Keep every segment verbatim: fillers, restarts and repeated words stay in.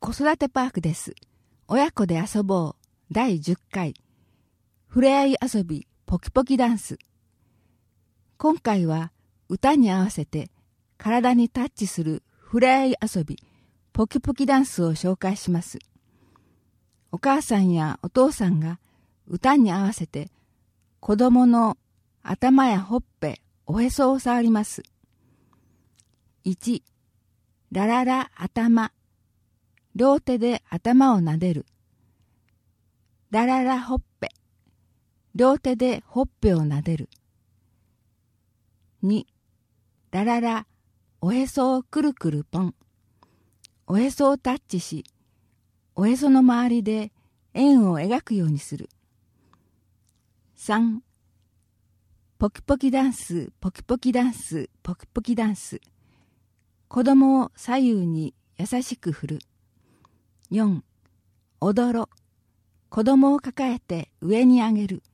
子育てパークです。親子で遊ぼうだいじゅっかい。ふれあい遊びポキポキダンス。今回は歌に合わせて体にタッチするふれあい遊びポキポキダンスを紹介します。お母さんやお父さんが歌に合わせて子供の頭やほっぺ、おへそを触ります。いち、ラララ頭。両手で頭を撫でる。ラララほっぺ。両手でほっぺを撫でる。に、ラララおへそをくるくるポン。おへそをタッチし、おへその周りで円を描くようにする。さん、ポキポキダンス、ポキポキダンス、ポキポキダンス。子供を左右に優しく振る。よん、踊ろ。子供を抱えて上に上げる。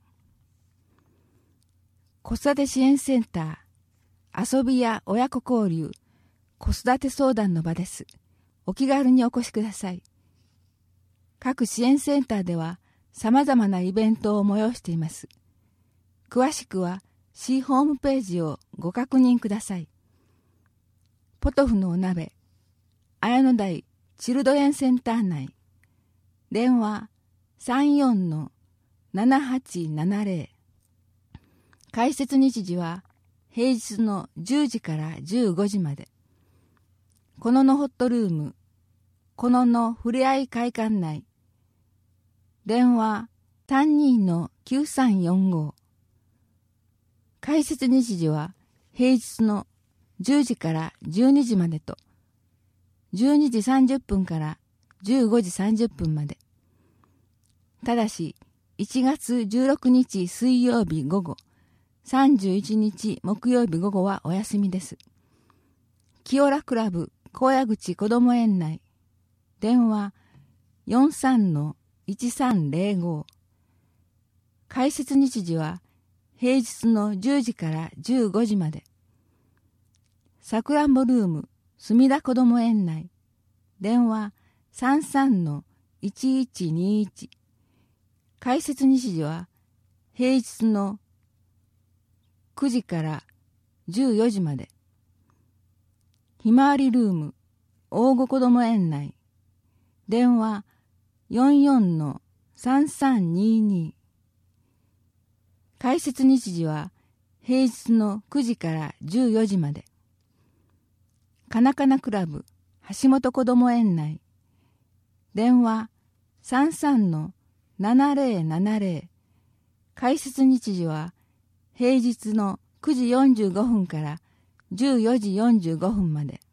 子育て支援センター、遊びや親子交流、子育て相談の場です。お気軽にお越しください。各支援センターでは様々なイベントを催しています。詳しくは市ホームページをご確認ください。ポトフのお鍋、綾野台チルドレンセンター内、電話 さんよんのななはちななぜろ、開設日時は平日のじゅうじからじゅうごじまで。こののホットルーム、こののふれあい会館内、電話 さんにのきゅうさんよんご。開設日時は平日のじゅうじからじゅうにじまでと、じゅうにじさんじゅっぷんからじゅうごじさんじゅっぷんまで。ただし、いちがつじゅうろくにち水曜日午後、さんじゅういちにち木曜日午後はお休みです。清良クラブ高野口こども園内、電話 よんさんのいちさんぜろご。開設日時は平日のじゅうじからじゅうごじまで。さくらんぼルーム墨田こども園内、電話 さんさんのいちいちにいち。開設日時は平日のくじからじゅうよじまで。ひまわりルーム大子こども園内、電話 よんよんのさんさんにに。開設日時は平日のくじからじゅうよじまで。かなかなクラブ橋本こども園内、電話 さんさんのななぜろななぜろ。開設日時は平日のくじよんじゅうごふんからじゅうよじよんじゅうごふんまで。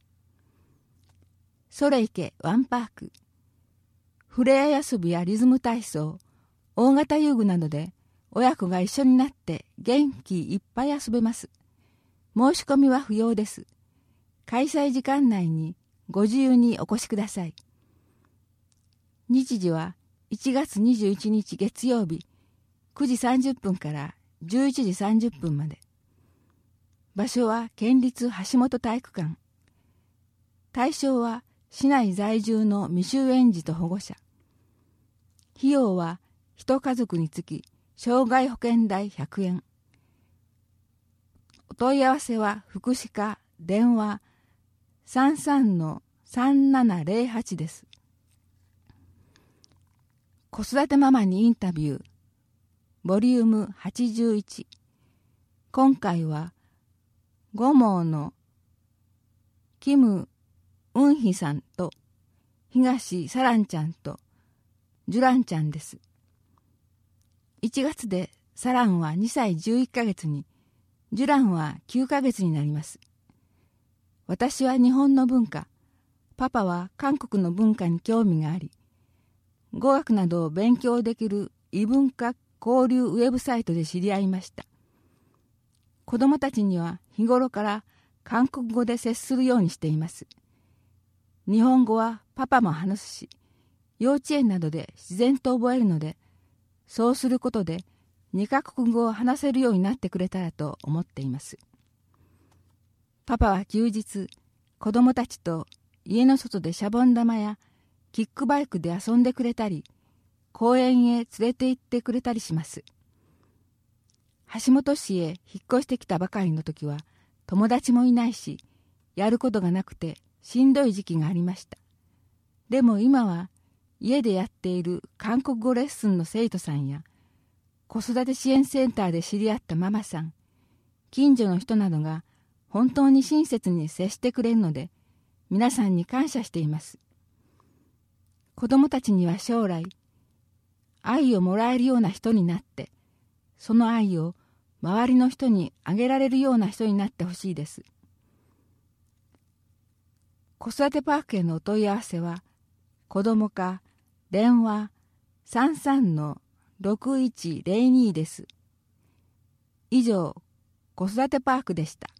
それいけワンパーク、ふれあい遊びやリズム体操、大型遊具などで親子が一緒になって元気いっぱい遊べます。申し込みは不要です。開催時間内にご自由にお越しください。日時はいちがつにじゅういちにち月曜日くじさんじゅっぷんからじゅういちじさんじゅっぷんまで。場所は県立橋本体育館。対象は市内在住の未就園児と保護者。費用は一家族につき障害保険代ひゃくえん。お問い合わせは福祉課電話 さんさんのさんななぜろはち です。子育てママにインタビューボリュームはちじゅういち。今回は五毛のキム・ウンヒさんと東サランちゃんとジュランちゃんです。いちがつでサランはにさいじゅういっかげつに、ジュランはきゅうかげつになります。私は日本の文化、パパは韓国の文化に興味があり、語学などを勉強できる異文化交流ウェブサイトで知り合いました。子供たちには日頃から韓国語で接するようにしています。日本語はパパも話すし、幼稚園などで自然と覚えるので、そうすることでにカ国語を話せるようになってくれたらと思っています。パパは休日、子供たちと家の外でシャボン玉やキックバイクで遊んでくれたり、公園へ連れて行ってくれたりします。橋本市へ引っ越してきたばかりの時は友達もいないし、やることがなくてしんどい時期がありました。でも今は家でやっている韓国語レッスンの生徒さんや、子育て支援センターで知り合ったママさん、近所の人などが本当に親切に接してくれるので、皆さんに感謝しています。子供たちには将来、愛をもらえるような人になって、その愛を周りの人にあげられるような人になってほしいです。子育てパークへのお問い合わせは、子ども課電話 さんさんのろくいちゼロに です。以上、子育てパークでした。